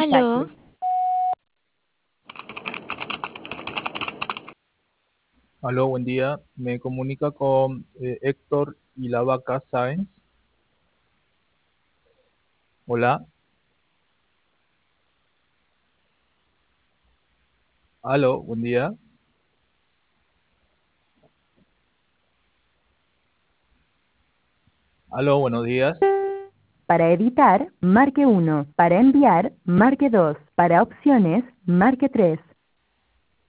Aló, contactos. Aló, buen día. Me comunica con Héctor y la vaca Sáenz. Hola. Aló, buen día. Aló, buenos días. para editar, marque 1. Para enviar, marque 2. Para opciones, marque 3.